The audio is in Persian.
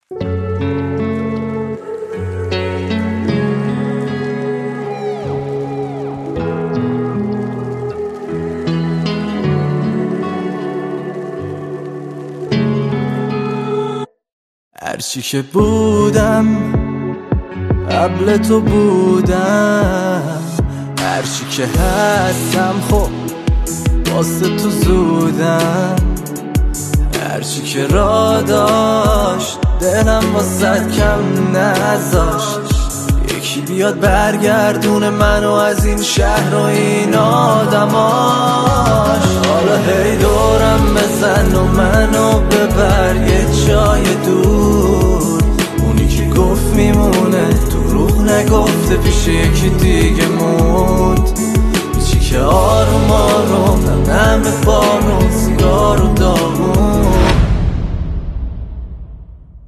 هرچی که بودم قبل تو بودم، هرچی که هستم خب واسه تو زودم، هرچی که را داشت دلم واسه کم نذاشت، یکی بیاد برگردونه منو از این شهر و این آدماش. حالا هی دورم بزن و منو ببر یه جای دور، اونی که گفت میمونه دروغ نگفته پیش یکی دیگه